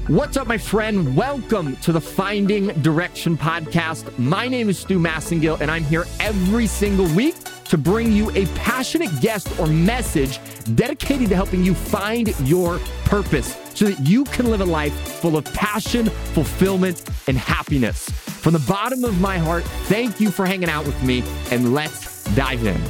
What's up, my friend? Welcome to the Finding Direction podcast. My name is Stu Massengill, and I'm here every single week to bring you a passionate guest or message dedicated to helping you find your purpose so that you can live a life full of passion, fulfillment, and happiness. From the bottom of my heart, thank you for hanging out with me, and let's dive in.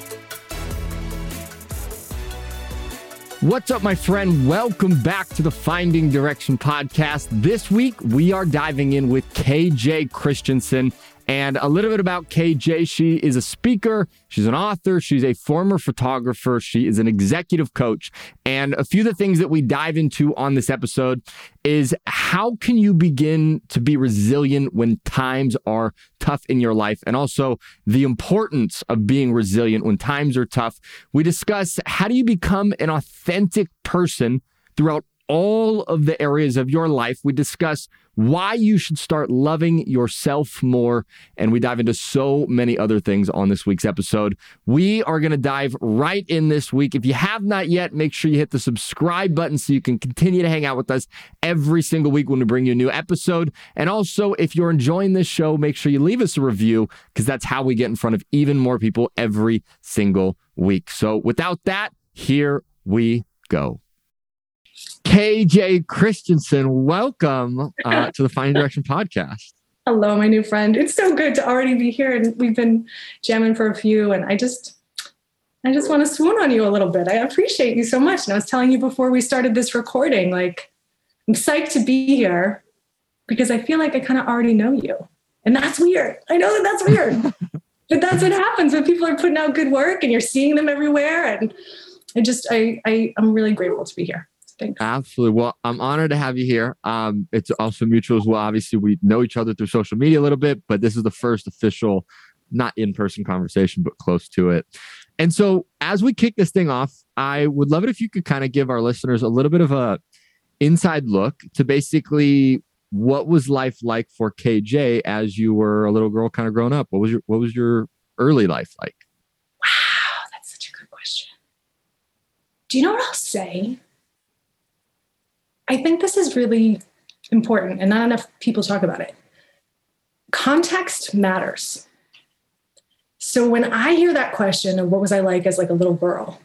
What's up, my friend? Welcome back to the Finding Direction podcast. This week, we are diving in with KJ Christensen. And a little bit about KJ. She is a speaker, she's an author, she's a former photographer, she is an executive coach. And a few of the things that we dive into on this episode is how can you begin to be resilient when times are tough in your life, and also the importance of being resilient when times are tough. We discuss how do you become an authentic person throughout all of the areas of your life. We discuss why you should start loving yourself more, and we dive into so many other things on this week's episode. We are going to dive right in this week. If you have not yet, make sure you hit the subscribe button so you can continue to hang out with us every single week when we bring you a new episode. And also, if you're enjoying this show, make sure you leave us a review, because that's how we get in front of even more people every single week. So without that, here we go. KJ Christensen, welcome to the Finding Direction podcast. Hello, my new friend. It's so good to already be here, and we've been jamming for a few, and I just want to swoon on you a little bit. I appreciate you so much. And I was telling you before we started this recording, like, I'm psyched to be here because I feel like I kind of already know you. And that's weird. I know that that's weird, but that's what happens when people are putting out good work and you're seeing them everywhere. And I'm really grateful to be here. Thanks. Absolutely. Well, I'm honored to have you here. It's also mutual as well. Obviously, we know each other through social media a little bit, but this is the first official, not in-person conversation, but close to it. And so as we kick this thing off, I would love it if you could kind of give our listeners a little bit of a inside look to basically what was life like for KJ as you were a little girl kind of growing up? What was your early life like? Wow, that's such a good question. Do you know what I'll say? I think this is really important, and not enough people talk about it. Context matters. So when I hear that question of what was I like as like a little girl,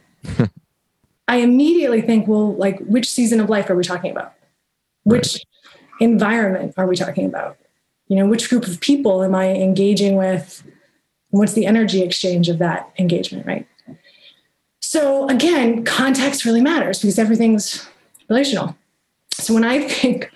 I immediately think, well, like, which season of life are we talking about? Which environment are we talking about? You know, which group of people am I engaging with? And what's the energy exchange of that engagement, right? So again, context really matters because everything's relational. So when I think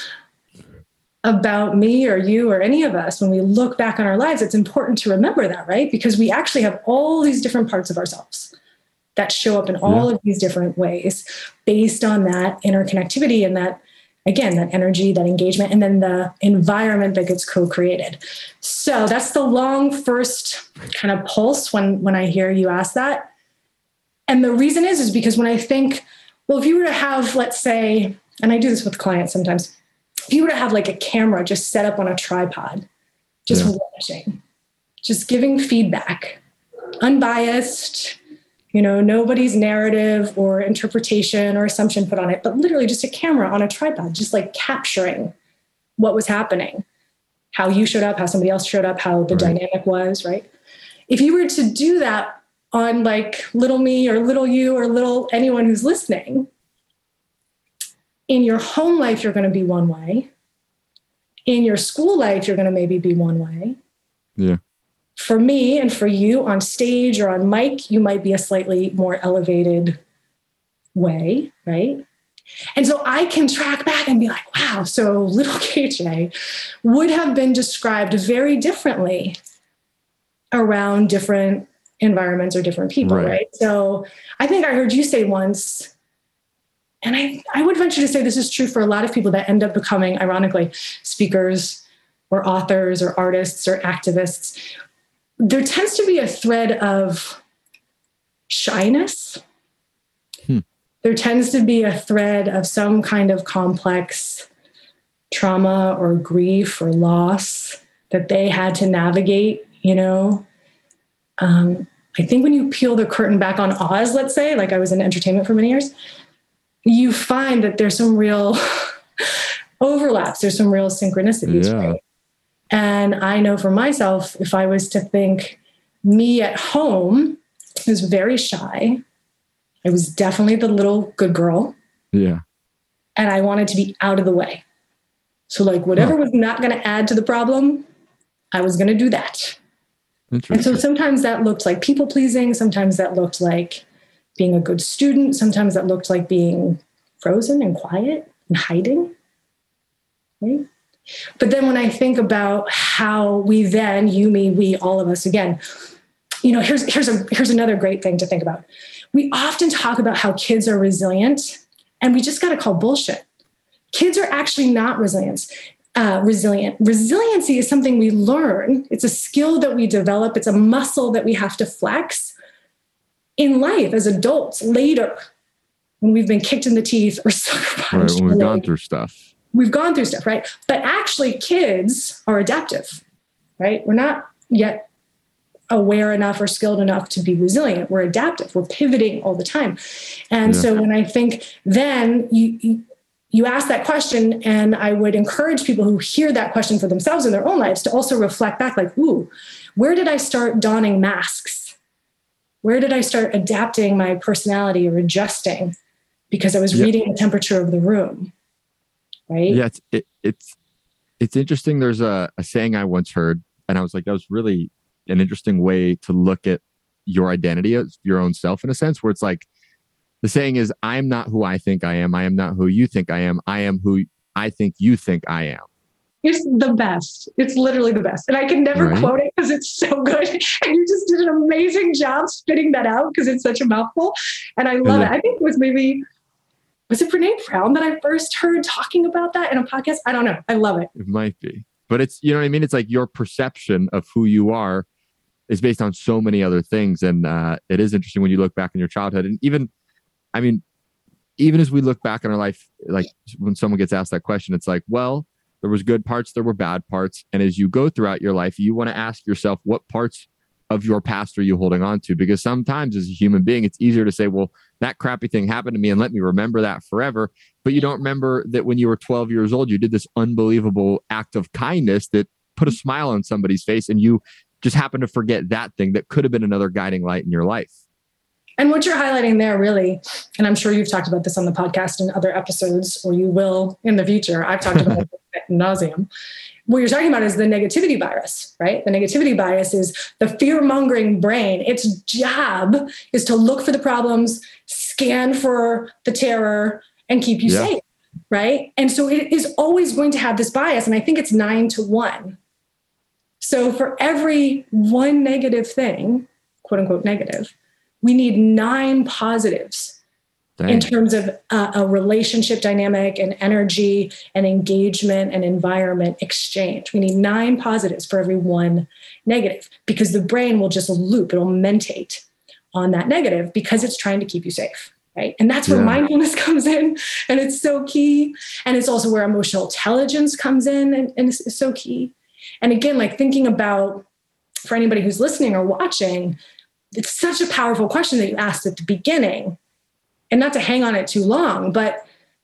about me or you or any of us, when we look back on our lives, it's important to remember that, right? Because we actually have all these different parts of ourselves that show up in all of these different ways based on that interconnectivity and that, again, that energy, that engagement, and then the environment that gets co-created. So that's the long first kind of pulse when I hear you ask that. And the reason is because when I think, well, if you were to have, let's say, and I do this with clients sometimes, if you were to have like a camera just set up on a tripod, just watching, just giving feedback, unbiased, you know, nobody's narrative or interpretation or assumption put on it, but literally just a camera on a tripod, just like capturing what was happening, how you showed up, how somebody else showed up, how the dynamic was, right? If you were to do that on like little me or little you or little anyone who's listening, in your home life, you're going to be one way. In your school life, you're going to maybe be one way. Yeah. For me and for you on stage or on mic, you might be a slightly more elevated way, right? And so I can track back and be like, wow, so little KJ would have been described very differently around different environments or different people, right? So I think I heard you say once, and I would venture to say this is true for a lot of people that end up becoming, ironically, speakers or authors or artists or activists. There tends to be a thread of shyness. There tends to be a thread of some kind of complex trauma or grief or loss that they had to navigate, you know. I think when you peel the curtain back on Oz, let's say, like I was in entertainment for many years, you find that there's some real overlaps. There's some real synchronicities, right? And I know for myself, if I was to think me at home, I was very shy. I was definitely the little good girl. Yeah. And I wanted to be out of the way. So like whatever was not going to add to the problem, I was going to do that. And so sometimes that looked like people pleasing. Sometimes that looked like being a good student. Sometimes that looked like being frozen and quiet and hiding. Right? But then when I think about how we then, you, me, we, all of us, again, you know, here's another great thing to think about. We often talk about how kids are resilient, and we just got to call bullshit. Kids are actually not resilient. Resiliency is something we learn. It's a skill that we develop. It's a muscle that we have to flex in life as adults later when we've been kicked in the teeth or sucker punched. Right, when we've gone through stuff. We've gone through stuff, right? But actually kids are adaptive, right? We're not yet aware enough or skilled enough to be resilient. We're adaptive. We're pivoting all the time. And so when I think then you ask that question, and I would encourage people who hear that question for themselves in their own lives to also reflect back like, ooh, where did I start donning masks? Where did I start adapting my personality or adjusting because I was reading the temperature of the room? Right? Yeah, it's interesting. There's a saying I once heard, and I was like, that was really an interesting way to look at your identity as your own self, in a sense, where it's like, the saying is, I'm not who I think I am. I am not who you think I am. I am who I think you think I am. It's the best. It's literally the best. And I can never quote it because it's so good. And you just did an amazing job spitting that out because it's such a mouthful. And I love it. I think it was it Brene Brown that I first heard talking about that in a podcast? I don't know. I love it. It might be. But it's, you know what I mean? It's like your perception of who you are is based on so many other things. And it is interesting when you look back in your childhood. And even as we look back in our life, like when someone gets asked that question, it's like, well, there was good parts, there were bad parts. And as you go throughout your life, you want to ask yourself, what parts of your past are you holding on to? Because sometimes as a human being, it's easier to say, well, that crappy thing happened to me and let me remember that forever. But you don't remember that when you were 12 years old, you did this unbelievable act of kindness that put a smile on somebody's face, and you just happen to forget that thing that could have been another guiding light in your life. And what you're highlighting there really, and I'm sure you've talked about this on the podcast in other episodes, or you will in the future. I've talked about it ad nauseum. What you're talking about is the negativity bias, right? The negativity bias is the fear-mongering brain. Its job is to look for the problems, scan for the terror, and keep you safe, right? And so it is always going to have this bias. And I think it's 9-1. So for every one negative thing, quote unquote negative, we need 9 positives. Dang. In terms of a relationship dynamic and energy and engagement and environment exchange. We need 9 positives for every 1 negative, because the brain will just loop, it'll mentate on that negative because it's trying to keep you safe, right? And that's where mindfulness comes in, and it's so key. And it's also where emotional intelligence comes in, and it's so key. And again, like thinking about, for anybody who's listening or watching, it's such a powerful question that you asked at the beginning. And not to hang on it too long, but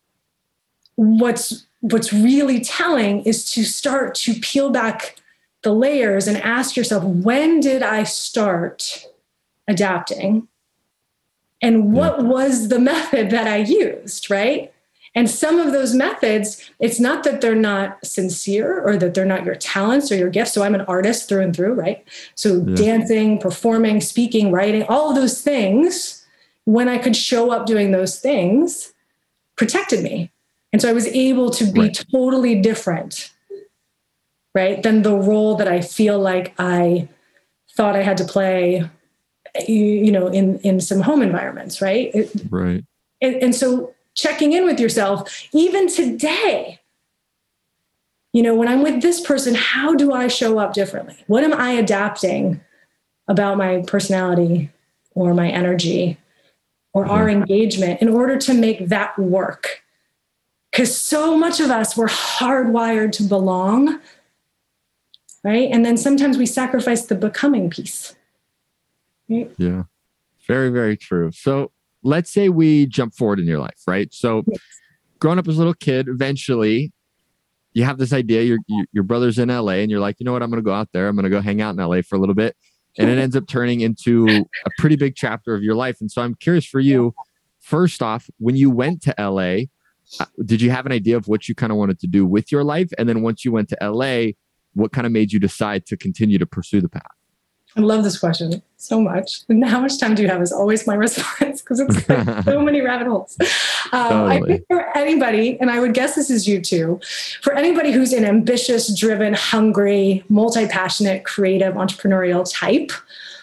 what's really telling is to start to peel back the layers and ask yourself, when did I start adapting? And what was the method that I used, right? And some of those methods, it's not that they're not sincere or that they're not your talents or your gifts. So I'm an artist through and through, right? So dancing, performing, speaking, writing, all of those things, when I could show up doing those things, protected me. And so I was able to be totally different, right, than the role that I feel like I thought I had to play, you know, in some home environments, right? Right. And so checking in with yourself, even today, you know, when I'm with this person, how do I show up differently? What am I adapting about my personality or my energy or our engagement in order to make that work? Because so much of us, we're hardwired to belong, right? And then sometimes we sacrifice the becoming piece. Right? Yeah, very, very true. So let's say we jump forward in your life, right? So growing up as a little kid, eventually you have this idea, your brother's in LA and you're like, you know what, I'm going to go out there. I'm going to go hang out in LA for a little bit. And it ends up turning into a pretty big chapter of your life. And so I'm curious for you, first off, when you went to LA, did you have an idea of what you kind of wanted to do with your life? And then once you went to LA, what kind of made you decide to continue to pursue the path? I love this question so much. And how much time do you have is always my response, because it's like so many rabbit holes. Totally. I think for anybody, and I would guess this is you too, for anybody who's an ambitious, driven, hungry, multi-passionate, creative, entrepreneurial type,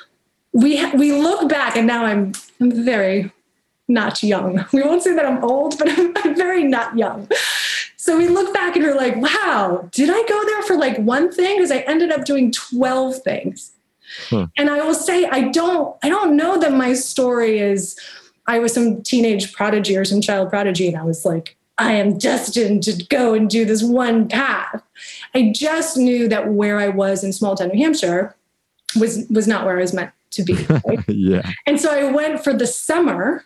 we look back, and now I'm very not young. We won't say that I'm old, but I'm very not young. So we look back and we're like, wow, did I go there for like one thing? Because I ended up doing 12 things. Huh. And I will say, I don't know that my story is, I was some teenage prodigy or some child prodigy, and I was like, I am destined to go and do this one path. I just knew that where I was in small town New Hampshire was not where I was meant to be. Right? Yeah. And so I went for the summer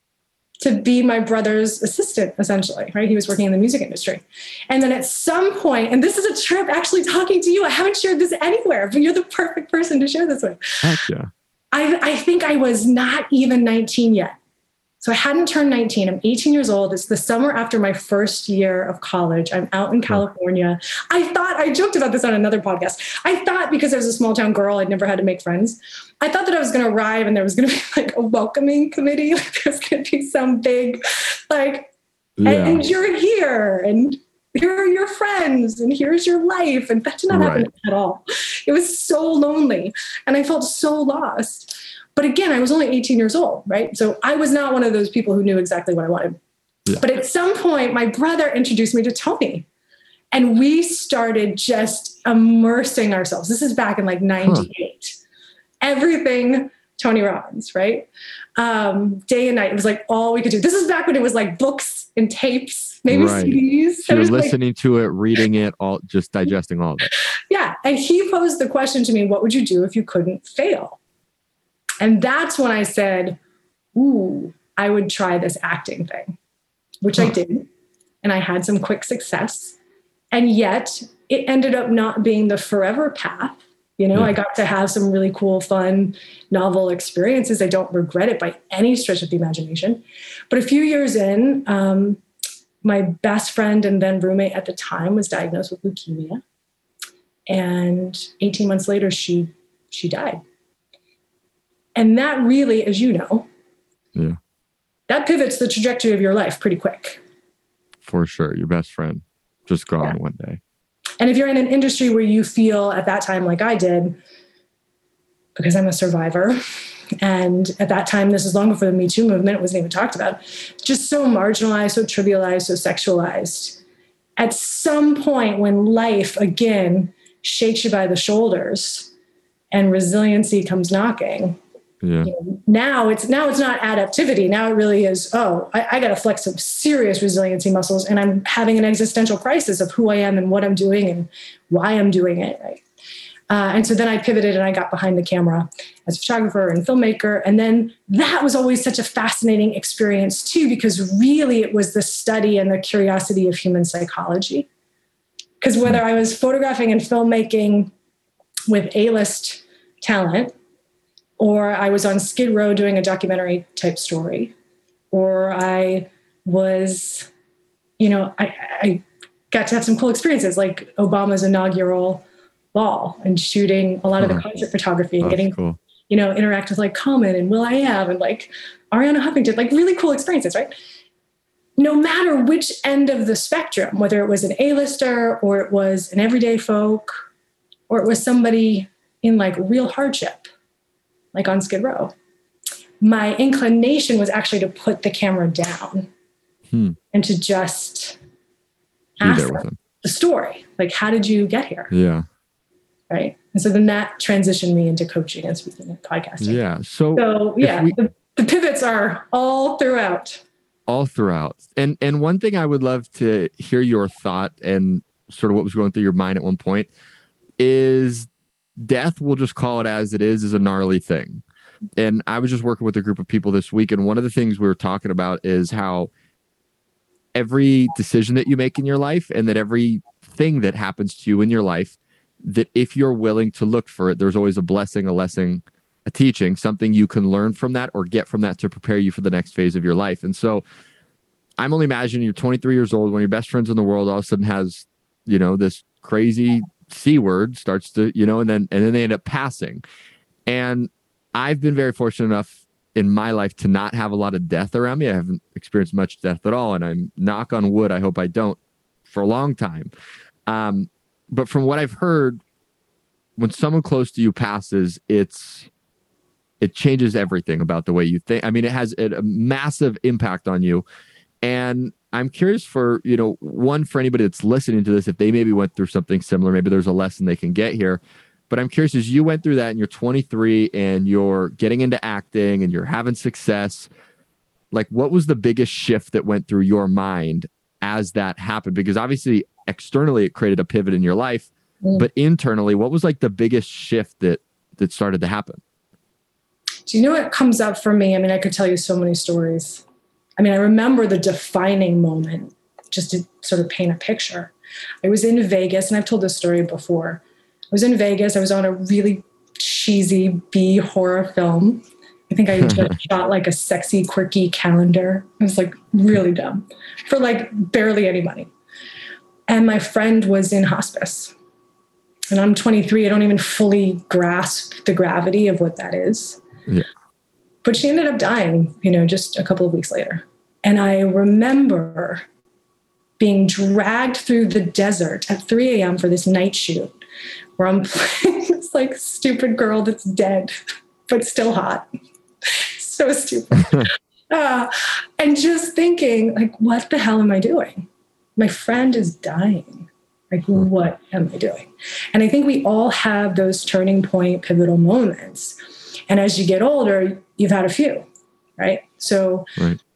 to be my brother's assistant, essentially, right? He was working in the music industry. And then at some point, and this is a trip actually talking to you, I haven't shared this anywhere, but you're the perfect person to share this with. Heck yeah. I think I was not even 19 yet. So I hadn't turned 19. I'm 18 years old. It's the summer after my first year of college. I'm out in California. I joked about this on another podcast. I thought, because I was a small town girl, I'd never had to make friends. I thought that I was going to arrive and there was going to be like a welcoming committee. Like there's going to be some big, like, and you're here and here are your friends and here's your life. And that did not happen at all. It was so lonely and I felt so lost. But again, I was only 18 years old, right? So I was not one of those people who knew exactly what I wanted. Yeah. But at some point, my brother introduced me to Tony. And we started just immersing ourselves. This is back in like 98. Everything Tony Robbins, right? Day and night. It was like all we could do. This is back when it was like books and tapes, maybe CDs. So you're listening to it, reading it, all just digesting all of it. Yeah. And he posed the question to me, what would you do if you couldn't fail? And that's when I said, ooh, I would try this acting thing, which I did. And I had some quick success. And yet it ended up not being the forever path. You know, I got to have some really cool, fun, novel experiences. I don't regret it by any stretch of the imagination. But a few years in, my best friend and then roommate at the time was diagnosed with leukemia. And 18 months later, she died. And that really, as you know, that pivots the trajectory of your life pretty quick. For sure. Your best friend just gone one day. And if you're in an industry where you feel at that time, like I did, because I'm a survivor, and at that time, this is long before the Me Too movement, it wasn't even talked about, just so marginalized, so trivialized, so sexualized. At some point when life, again, shakes you by the shoulders and resiliency comes knocking, you know, now it's not adaptivity. Now it really is, I got to flex some serious resiliency muscles, and I'm having an existential crisis of who I am and what I'm doing and why I'm doing it. Right. And so then I pivoted and I got behind the camera as a photographer and filmmaker. And then that was always such a fascinating experience too, because really it was the study and the curiosity of human psychology. Because whether I was photographing and filmmaking with A-list talent, or I was on Skid Row doing a documentary type story, or I was, you know, I got to have some cool experiences like Obama's inaugural ball and shooting a lot of the concert photography and getting, cool. You know, interact with like Common and will.i.am and like Ariana Huffington, like really cool experiences, right? No matter which end of the spectrum, whether it was an A-lister or it was an everyday folk, or it was somebody in like real hardship, like on Skid Row, my inclination was actually to put the camera down and to just ask them the story. Like, how did you get here? Yeah. Right. And so then that transitioned me into coaching and speaking and podcasting. Yeah. So the pivots are all throughout. All throughout. And one thing I would love to hear your thought and sort of what was going through your mind at one point is death, we'll just call it as it is a gnarly thing. And I was just working with a group of people this week, and one of the things we were talking about is how every decision that you make in your life and that every thing that happens to you in your life that if you're willing to look for it, there's always a blessing, a lesson, a teaching, something you can learn from that or get from that to prepare you for the next phase of your life. And so I'm only imagining you're 23 years old, one of your best friends in the world all of a sudden has, this crazy C word starts to, and then they end up passing. And I've been very fortunate enough in my life to not have a lot of death around me. I haven't experienced much death at all. And I'm, knock on wood, I hope I don't, for a long time. But from what I've heard, when someone close to you passes, it changes everything about the way you think. I mean, it has a massive impact on you. And I'm curious for, one, for anybody that's listening to this, if they maybe went through something similar, maybe there's a lesson they can get here. But I'm curious, as you went through that and you're 23 and you're getting into acting and you're having success, like what was the biggest shift that went through your mind as that happened? Because obviously externally it created a pivot in your life, but internally, what was like the biggest shift that started to happen? Do you know what comes up for me? I mean, I could tell you so many stories. I mean, I remember the defining moment, just to sort of paint a picture. I was in Vegas, and I've told this story before. I was in Vegas. I was on a really cheesy B horror film. I think I just shot like a sexy, quirky calendar. It was like really dumb for like barely any money. And my friend was in hospice. And I'm 23. I don't even fully grasp the gravity of what that is. Yeah. But she ended up dying, just a couple of weeks later. And I remember being dragged through the desert at 3 a.m. for this night shoot where I'm playing this like stupid girl that's dead, but still hot. So stupid. And just thinking like, what the hell am I doing? My friend is dying. Like, what am I doing? And I think we all have those turning point, pivotal moments. And as you get older, you've had a few, right? So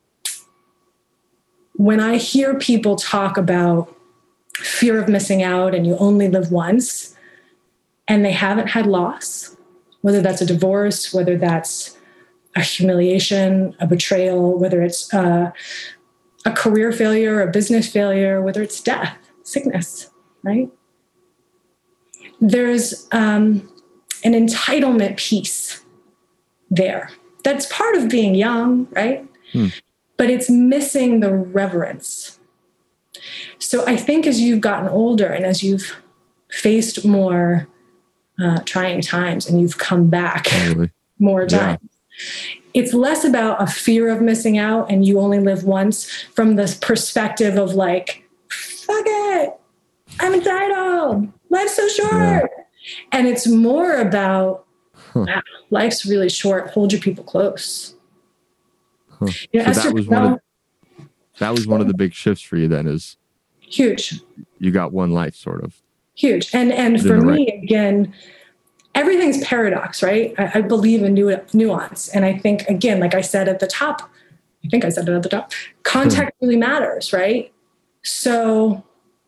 when I hear people talk about fear of missing out and you only live once, and they haven't had loss, whether that's a divorce, whether that's a humiliation, a betrayal, whether it's a career failure, a business failure, whether it's death, sickness, right? There's an entitlement piece there. That's part of being young, right? But it's missing the reverence. So I think as you've gotten older and as you've faced more trying times and you've come back more times, it's less about a fear of missing out and you only live once from the perspective of like, fuck it, I'm entitled. Life's so short. Yeah. And it's more about, wow, life's really short. Hold your people close. So that was one of the big shifts for you then, is huge. You got one life, sort of. Huge. And for me, again, everything's paradox, right? I believe in nuance. And I think, again, like I said at the top, context really matters, right? So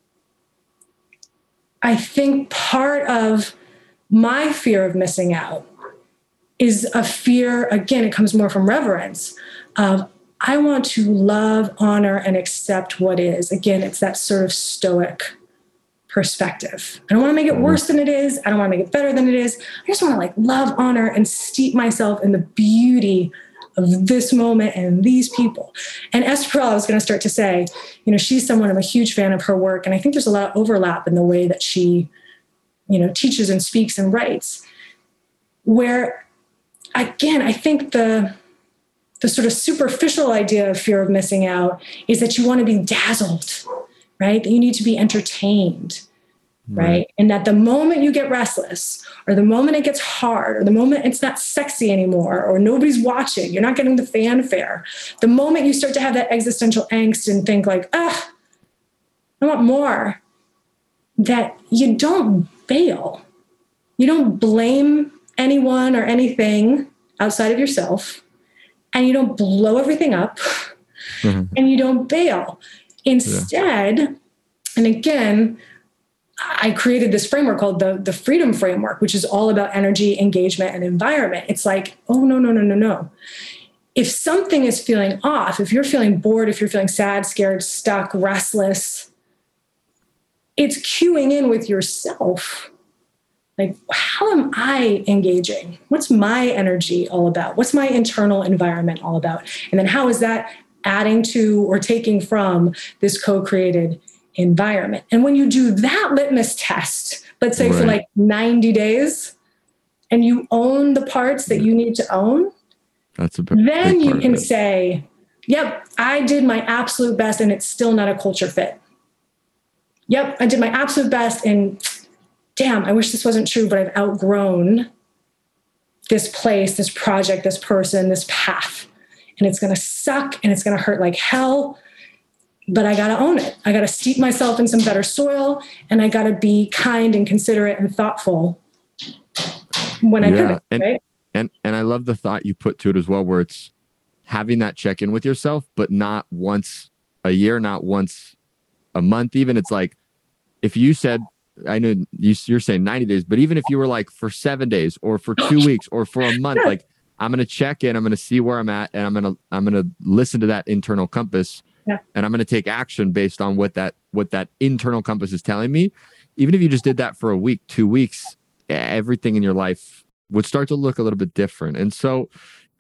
I think part of my fear of missing out is a fear, again, it comes more from reverence of, I want to love, honor, and accept what is. Again, it's that sort of stoic perspective. I don't want to make it worse than it is. I don't want to make it better than it is. I just want to like love, honor, and steep myself in the beauty of this moment and these people. And Esther Perel, I was going to start to say, she's someone, I'm a huge fan of her work. And I think there's a lot of overlap in the way that she, teaches and speaks and writes, where, again, I think the sort of superficial idea of fear of missing out is that you want to be dazzled, right? That you need to be entertained, right? And that the moment you get restless, or the moment it gets hard, or the moment it's not sexy anymore, or nobody's watching, you're not getting the fanfare, the moment you start to have that existential angst and think like, I want more, that you don't bail. You don't blame anyone or anything outside of yourself, and you don't blow everything up, and you don't bail. Instead, and again, I created this framework called the Freedom Framework, which is all about energy, engagement, and environment. It's like, oh, no. If something is feeling off, if you're feeling bored, if you're feeling sad, scared, stuck, restless, it's cueing in with yourself. Like, how am I engaging? What's my energy all about? What's my internal environment all about? And then how is that adding to or taking from this co-created environment? And when you do that litmus test, let's say for like 90 days, and you own the parts that you need to own, then you can say, yep, I did my absolute best and it's still not a culture fit. Yep, I did my absolute best and damn, I wish this wasn't true, but I've outgrown this place, this project, this person, this path. And it's going to suck and it's going to hurt like hell, but I got to own it. I got to steep myself in some better soil, and I got to be kind and considerate and thoughtful when I pivot, right? And I love the thought you put to it as well, where it's having that check-in with yourself, but not once a year, not once a month even. It's like, if you said, I know you're saying 90 days, but even if you were like for 7 days or for 2 weeks or for a month, like, I'm going to check in, I'm going to see where I'm at, and I'm going to listen to that internal compass, and I'm going to take action based on what that internal compass is telling me. Even if you just did that for a week, 2 weeks, everything in your life would start to look a little bit different. And so,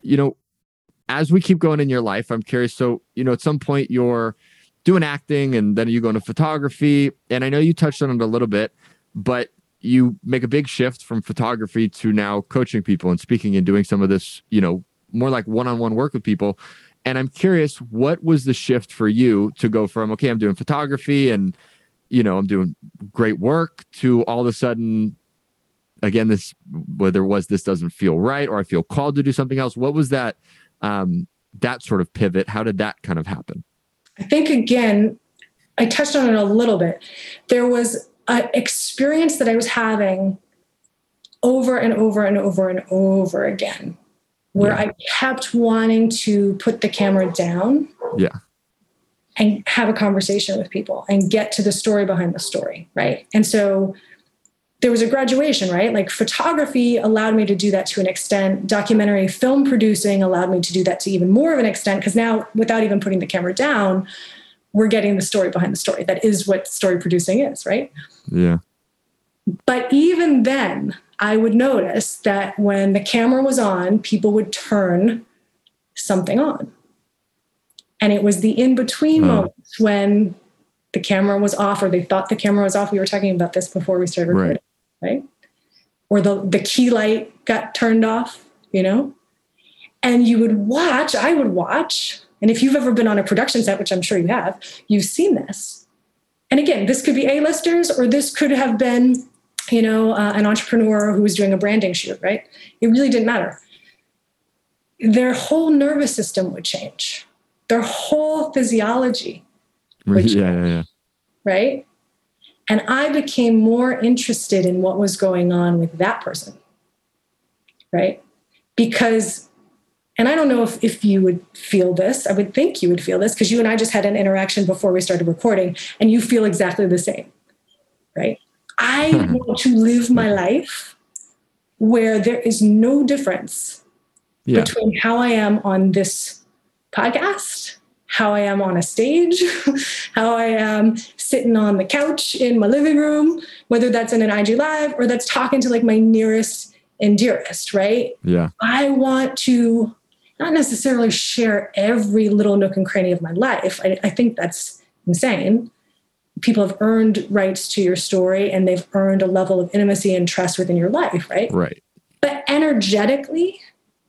as we keep going in your life, I'm curious. So, at some point you're doing acting and then you go into photography. And I know you touched on it a little bit, but you make a big shift from photography to now coaching people and speaking and doing some of this, more like one-on-one work with people. And I'm curious, what was the shift for you to go from, okay, I'm doing photography and, I'm doing great work, to all of a sudden, again, this doesn't feel right, or I feel called to do something else. What was that sort of pivot? How did that kind of happen? I think, again, I touched on it a little bit. There was an experience that I was having over and over and over and over again, where I kept wanting to put the camera down and have a conversation with people and get to the story behind the story, right? And so there was a graduation, right? Like, photography allowed me to do that to an extent. Documentary film producing allowed me to do that to even more of an extent, because now, without even putting the camera down, we're getting the story behind the story. That is what story producing is, right? Yeah. But even then, I would notice that when the camera was on, people would turn something on. And it was the in-between moments when the camera was off, or they thought the camera was off. We were talking about this before we started recording. Right? Or the key light got turned off, and I would watch. And if you've ever been on a production set, which I'm sure you have, you've seen this. And again, this could be A-listers, or this could have been, an entrepreneur who was doing a branding shoot, right? It really didn't matter. Their whole nervous system would change. Their whole physiology would change, right? And I became more interested in what was going on with that person, right? Because, and I don't know if you would feel this, I would think you would feel this, because you and I just had an interaction before we started recording, and you feel exactly the same, right? I want to live my life where there is no difference between how I am on this podcast, how I am on a stage, how I am sitting on the couch in my living room, whether that's in an IG Live or that's talking to like my nearest and dearest, right? Yeah. I want to not necessarily share every little nook and cranny of my life. I think that's insane. People have earned rights to your story, and they've earned a level of intimacy and trust within your life, right? Right. But energetically,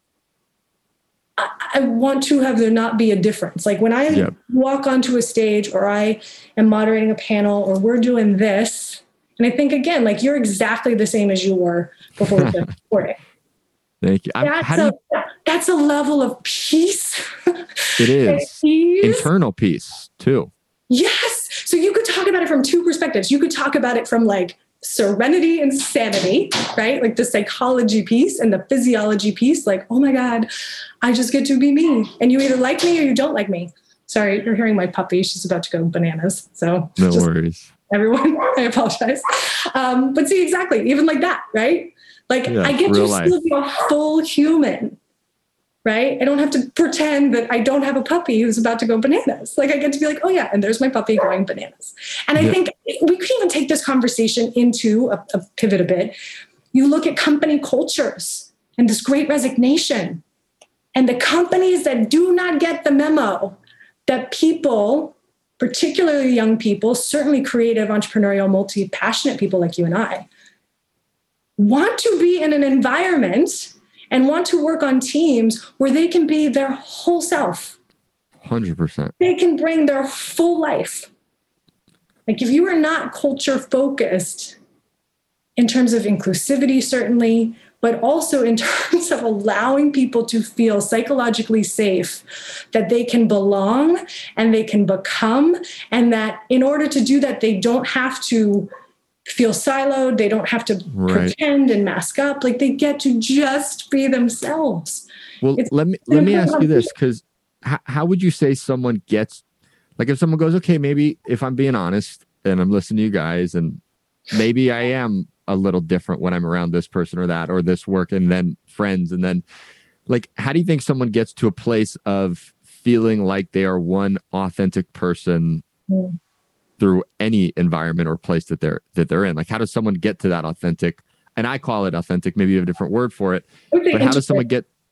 I want to have there not be a difference. Like, when I walk onto a stage, or I am moderating a panel, or we're doing this, and I think, again, like, you're exactly the same as you were before we started recording. Thank you. That's a level of peace. It is. Internal peace too. Yes. So you could talk about it from two perspectives. You could talk about it from like serenity and sanity, right? Like the psychology piece and the physiology piece. Like, oh my God, I just get to be me. And you either like me or you don't like me. Sorry, you're hearing my puppy. She's about to go bananas. So no worries. Everyone, I apologize. But see, exactly. Even like that, right? Like, I get to still be a full human, right? I don't have to pretend that I don't have a puppy who's about to go bananas. Like, I get to be like, oh yeah, and there's my puppy going bananas. And I think we could even take conversation into a pivot a bit. You look at company cultures and this great resignation, and the companies that do not get the memo that people, particularly young people, certainly creative, entrepreneurial, multi-passionate people like you and I, want to be in an environment and want to work on teams where they can be their whole self. 100%. They can bring their full life. Like if you are not culture focused in terms of inclusivity, certainly, but also in terms of allowing people to feel psychologically safe, that they can belong and they can become, and that in order to do that, they don't have to feel siloed, they don't have to pretend and mask up, like they get to just be themselves. Well, let me ask you this, because how would you say someone gets, like if someone goes, okay, maybe if I'm being honest and I'm listening to you guys and maybe I am a little different when I'm around this person or that, or this work and then friends. And then like, how do you think someone gets to a place of feeling like they are one authentic person through any environment or place that they're in? Like, how does someone get to that authentic? And I call it authentic. Maybe you have a different word for it, but how does someone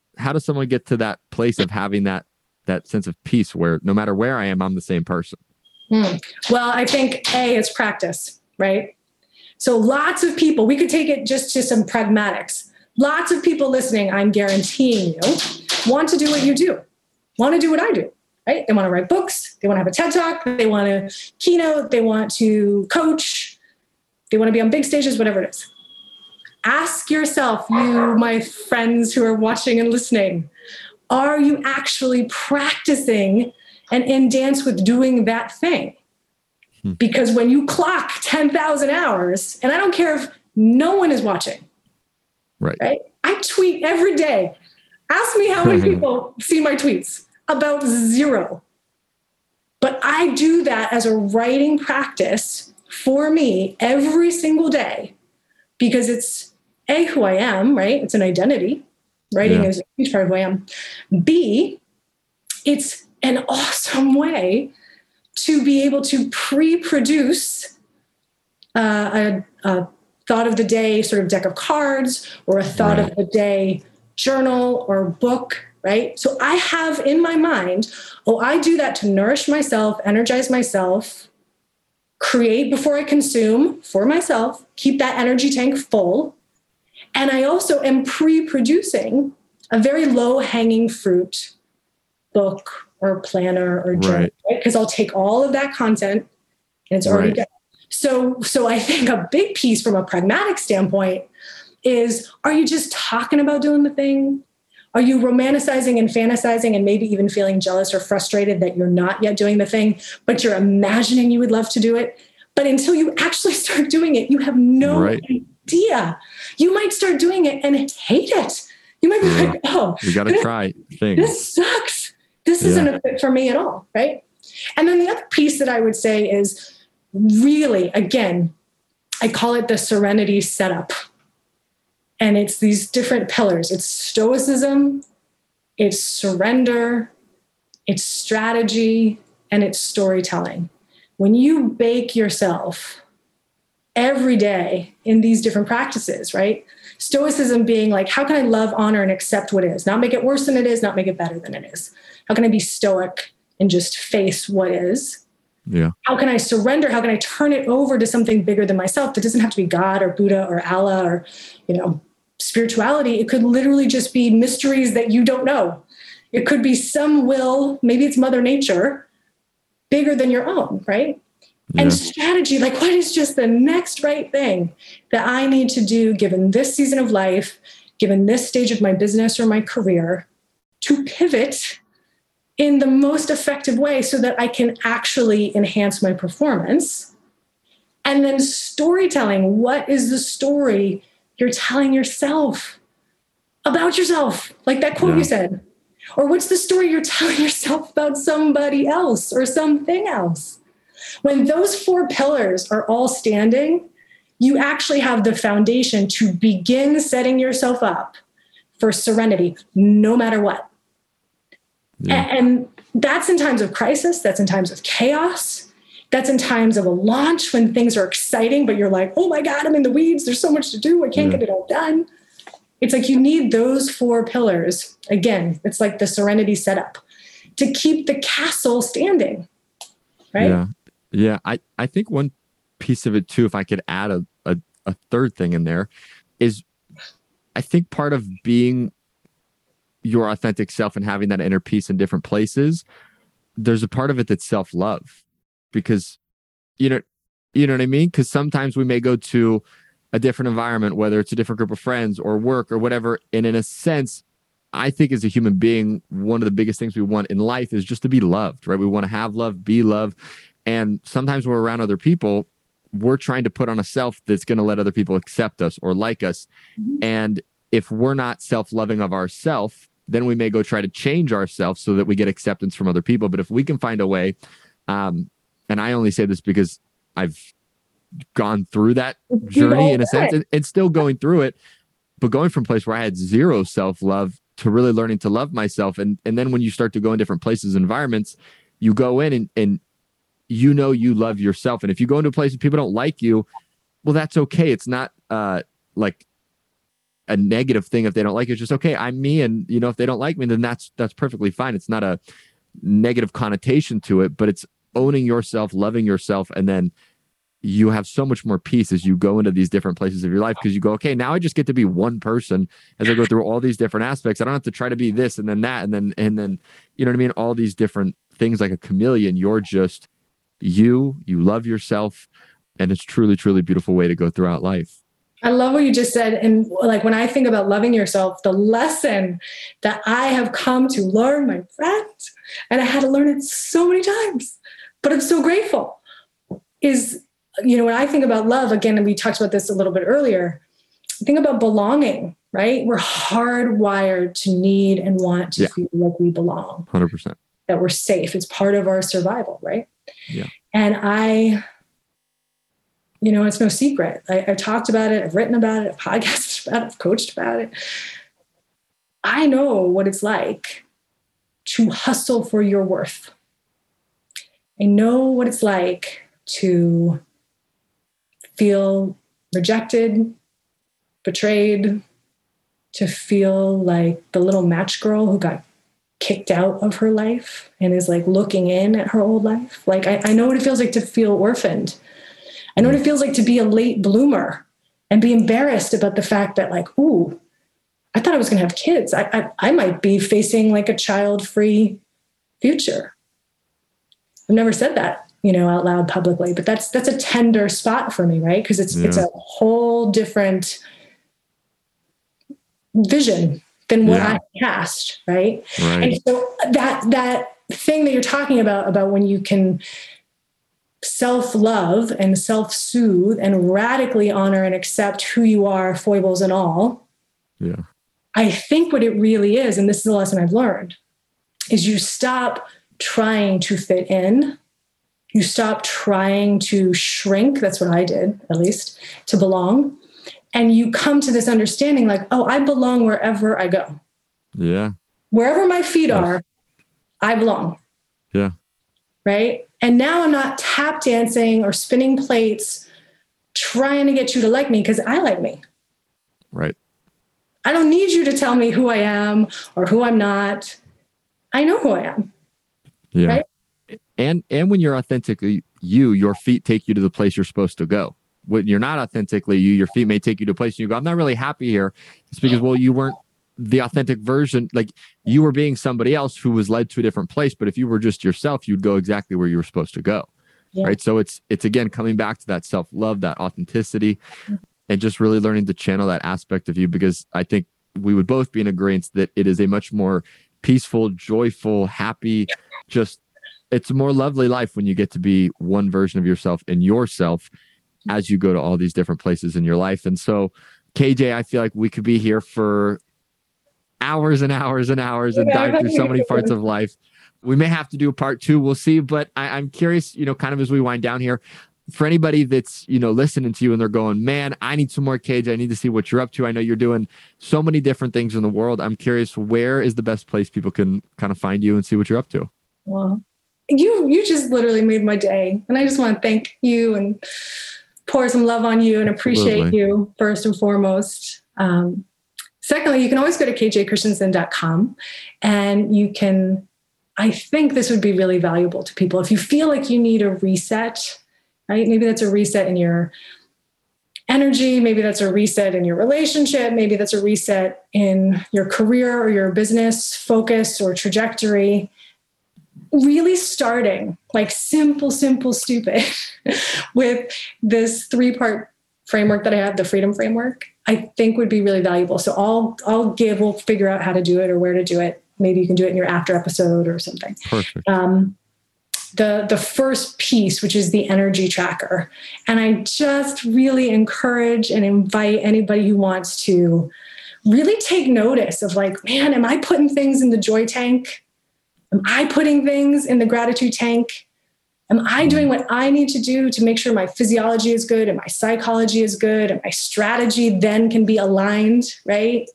get to that place of having that sense of peace where no matter where I am, I'm the same person? Well, I think it's practice, right? So lots of people, we could take it just to some pragmatics. Lots of people listening, I'm guaranteeing you, want to do what you do, want to do what I do, right? They want to write books. They want to have a TED Talk. They want to keynote. They want to coach. They want to be on big stages, whatever it is. Ask yourself, you, my friends who are watching and listening, are you actually practicing and in dance with doing that thing? Because when you clock 10,000 hours, and I don't care if no one is watching, right? I tweet every day. Ask me how many people see my tweets. About 0. But I do that as a writing practice for me every single day because it's A, who I am, right? It's an identity. Writing is a huge part of who I am. B, it's an awesome way to be able to pre-produce a thought of the day sort of deck of cards or a thought of the day journal or book, right? So I have in my mind, I do that to nourish myself, energize myself, create before I consume for myself, keep that energy tank full. And I also am pre-producing a very low-hanging fruit book or planner or journal, right? Because I'll take all of that content and it's already done. So I think a big piece from a pragmatic standpoint is, are you just talking about doing the thing? Are you romanticizing and fantasizing and maybe even feeling jealous or frustrated that you're not yet doing the thing, but you're imagining you would love to do it? But until you actually start doing it, you have no idea. You might start doing it and hate it. You might be like, you got to try things. This sucks. This isn't a fit for me at all, right? And then the other piece that I would say is really, again, I call it the serenity setup. And it's these different pillars. It's stoicism, it's surrender, it's strategy, and it's storytelling. When you bake yourself every day in these different practices, right? Stoicism being like, how can I love, honor, and accept what is? Not make it worse than it is, not make it better than it is. How can I be stoic and just face what is? Yeah. How can I surrender? How can I turn it over to something bigger than myself? That doesn't have to be God or Buddha or Allah or, spirituality. It could literally just be mysteries that you don't know. It could be some will, maybe it's Mother Nature, bigger than your own, right? Yeah. And strategy, like what is just the next right thing that I need to do given this season of life, given this stage of my business or my career, to pivot in the most effective way so that I can actually enhance my performance. And then storytelling, what is the story you're telling yourself about yourself? Like that quote you said. Or what's the story you're telling yourself about somebody else or something else? When those 4 pillars are all standing, you actually have the foundation to begin setting yourself up for serenity, no matter what. Yeah. And that's in times of crisis. That's in times of chaos. That's in times of a launch when things are exciting, but you're like, oh my God, I'm in the weeds. There's so much to do. I can't get it all done. It's like you need those 4 pillars. Again, it's like the serenity setup to keep the castle standing. Right? Yeah. Yeah. I think one piece of it too, if I could add a third thing in there, is I think part of being your authentic self and having that inner peace in different places, there's a part of it that's self-love, because you know what I mean? Because sometimes we may go to a different environment, whether it's a different group of friends or work or whatever. And in a sense, I think as a human being, one of the biggest things we want in life is just to be loved, right? We want to have love, be loved. And sometimes when we're around other people, we're trying to put on a self that's going to let other people accept us or like us. And if we're not self-loving of ourselves, then we may go try to change ourselves so that we get acceptance from other people. But if we can find a way, and I only say this because I've gone through that journey in a sense and still going through it, but going from a place where I had zero self-love to really learning to love myself. And then when you start to go in different places, environments, you go in and you know you love yourself. And if you go into a place and people don't like you, well, that's okay. It's not like a negative thing if they don't like you. It's just, okay, I'm me. And, if they don't like me, then that's perfectly fine. It's not a negative connotation to it, but it's owning yourself, loving yourself. And then you have so much more peace as you go into these different places of your life, because you go, okay, now I just get to be one person as I go through all these different aspects. I don't have to try to be this and then that. And then, you know what I mean? All these different things like a chameleon. You're just you love yourself. And it's truly, truly beautiful way to go throughout life. I love what you just said. And like, when I think about loving yourself, the lesson that I have come to learn, my friend, and I had to learn it so many times, but I'm so grateful, is, when I think about love, again, and we talked about this a little bit earlier, think about belonging, right? We're hardwired to need and want to feel like we belong. 100%. That we're safe. It's part of our survival, right? Yeah. And it's no secret. I've talked about it. I've written about it. I've podcasted about it. I've coached about it. I know what it's like to hustle for your worth. I know what it's like to feel rejected, betrayed, to feel like the little match girl who got kicked out of her life and is like looking in at her old life. Like, I know what it feels like to feel orphaned. I know what it feels like to be a late bloomer and be embarrassed about the fact that, like, ooh, I thought I was going to have kids. I might be facing like a child-free future. I've never said that, out loud publicly, but that's a tender spot for me, right? Because it's a whole different vision than what I cast, right? And so that thing that you're talking about when you can self-love and self-soothe and radically honor and accept who you are, foibles and all. Yeah. I think what it really is, and this is a lesson I've learned, is you stop trying to fit in. You stop trying to shrink. That's what I did, at least, to belong. And you come to this understanding like, oh, I belong wherever I go. Yeah. Wherever my feet are, I belong. Yeah. Right? And now I'm not tap dancing or spinning plates trying to get you to like me, because I like me. Right. I don't need you to tell me who I am or who I'm not. I know who I am. Yeah. Right? And when you're authentically you, your feet take you to the place you're supposed to go. When you're not authentically you, your feet may take you to a place and you go, I'm not really happy here. It's because, well, you weren't the authentic version. Like, you were being somebody else who was led to a different place. But if you were just yourself, you'd go exactly where you were supposed to go. Yeah. Right. So it's again, coming back to that self-love, that authenticity, and just really learning to channel that aspect of you, because I think we would both be in agreement that it is a much more peaceful, joyful, happy, it's a more lovely life when you get to be one version of yourself and yourself as you go to all these different places in your life. And so, KJ, I feel like we could be here for hours and hours and hours and dive through so many parts of life. We may have to do a part 2. We'll see. But I'm curious, kind of as we wind down here, for anybody that's, listening to you and they're going, man, I need some more, KJ. I need to see what you're up to. I know you're doing so many different things in the world. I'm curious, where is the best place people can kind of find you and see what you're up to? Well, you just literally made my day. And I just want to thank you and pour some love on you and appreciate you first and foremost. Secondly, you can always go to kjchristiansen.com and you can, I think this would be really valuable to people. If you feel like you need a reset, right? Maybe that's a reset in your energy. Maybe that's a reset in your relationship. Maybe that's a reset in your career or your business focus or trajectory. Really starting like simple, stupid with this 3-part framework that I have, the Freedom Framework, I think would be really valuable. So we'll figure out how to do it or where to do it. Maybe you can do it in your after episode or something. Perfect. The first piece, which is the energy tracker. And I just really encourage and invite anybody who wants to really take notice of like, man, am I putting things in the joy tank? Am I putting things in the gratitude tank? Am I doing what I need to do to make sure my physiology is good and my psychology is good and my strategy then can be aligned, right?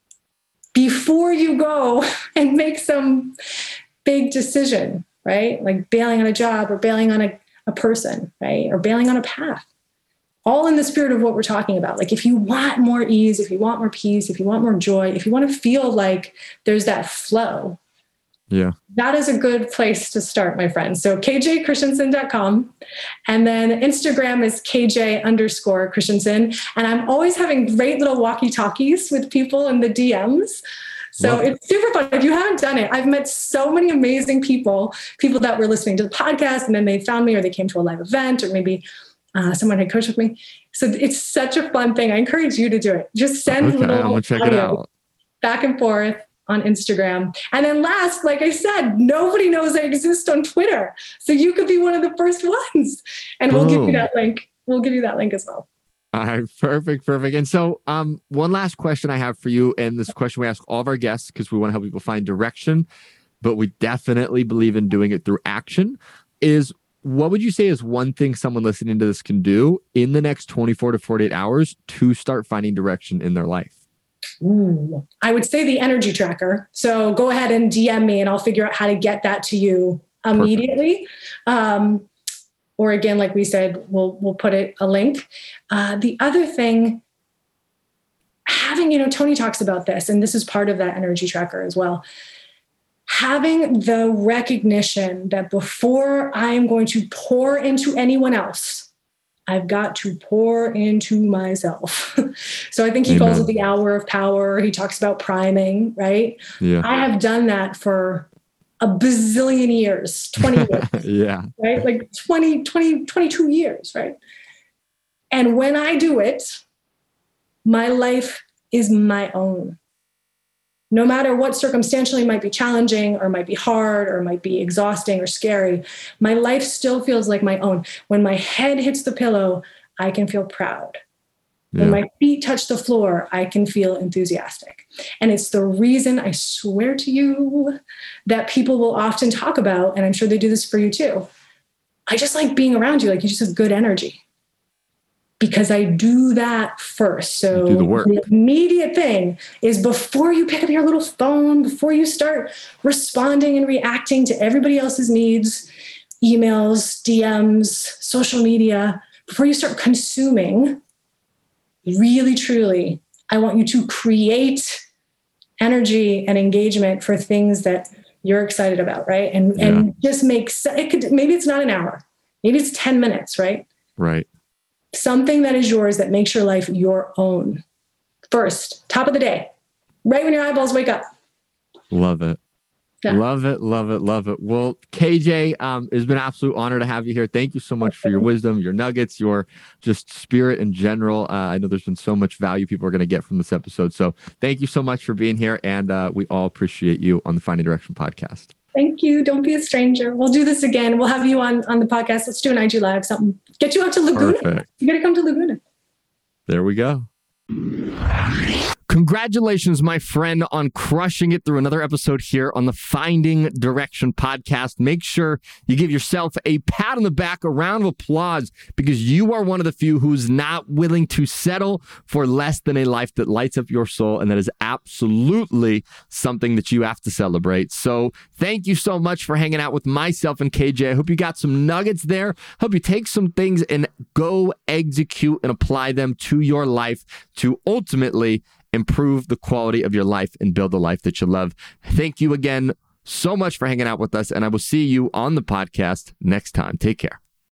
Before you go and make some big decision, right? Like bailing on a job or bailing on a person, right? Or bailing on a path. All in the spirit of what we're talking about. Like if you want more ease, if you want more peace, if you want more joy, if you want to feel like there's that flow, yeah, that is a good place to start, my friend. So kjchristiansen.com. And then Instagram is kj_Christiansen. And I'm always having great little walkie-talkies with people in the DMs. So it's super fun. If you haven't done it, I've met so many amazing people that were listening to the podcast and then they found me or they came to a live event or maybe someone had coached with me. So it's such a fun thing. I encourage you to do it. Just send I'm gonna check it out. Back and forth on Instagram. And then last, like I said, nobody knows I exist on Twitter. So you could be one of the first ones. And we'll give you that link. We'll give you that link as well. All right, perfect. And so one last question I have for you, and this question we ask all of our guests because we want to help people find direction, but we definitely believe in doing it through action, is what would you say is one thing someone listening to this can do in the next 24 to 48 hours to start finding direction in their life? Ooh, I would say the energy tracker. So go ahead and DM me and I'll figure out how to get that to you immediately. Or again, like we said, we'll put a link. The other thing, having, Tony talks about this, and this is part of that energy tracker as well. Having the recognition that before I'm going to pour into anyone else, I've got to pour into myself. So I think he calls it the hour of power. He talks about priming, right? Yeah. I have done that for a bazillion years, 20 years. Yeah. Right? Like 22 years, right? And when I do it, my life is my own. No matter what circumstantially might be challenging or might be hard or might be exhausting or scary, my life still feels like my own. When my head hits the pillow, I can feel proud. Yeah. When my feet touch the floor, I can feel enthusiastic. And it's the reason, I swear to you, that people will often talk about, and I'm sure they do this for you too, I just like being around you. Like you just have good energy. Because I do that first. So the immediate thing is before you pick up your little phone, before you start responding and reacting to everybody else's needs, emails, DMs, social media, before you start consuming, really, truly, I want you to create energy and engagement for things that you're excited about, right? And just maybe it's not an hour, maybe it's 10 minutes, right? Right. Something that is yours that makes your life your own. First, top of the day, right when your eyeballs wake up. Love it. Yeah. Love it. Well, KJ, it's been an absolute honor to have you here. Thank you so much for your wisdom, your nuggets, your just spirit in general. I know there's been so much value people are going to get from this episode. So thank you so much for being here. And we all appreciate you on the Finding Direction podcast. Thank you. Don't be a stranger. We'll do this again. We'll have you on the podcast. Let's do an IG Live, something. Get you out to Laguna. Perfect. You got to come to Laguna. There we go. Congratulations, my friend, on crushing it through another episode here on the Finding Direction podcast. Make sure you give yourself a pat on the back, a round of applause, because you are one of the few who's not willing to settle for less than a life that lights up your soul. And that is absolutely something that you have to celebrate. So thank you so much for hanging out with myself and KJ. I hope you got some nuggets there. Hope you take some things and go execute and apply them to your life to ultimately improve the quality of your life and build the life that you love. Thank you again so much for hanging out with us, and I will see you on the podcast next time. Take care.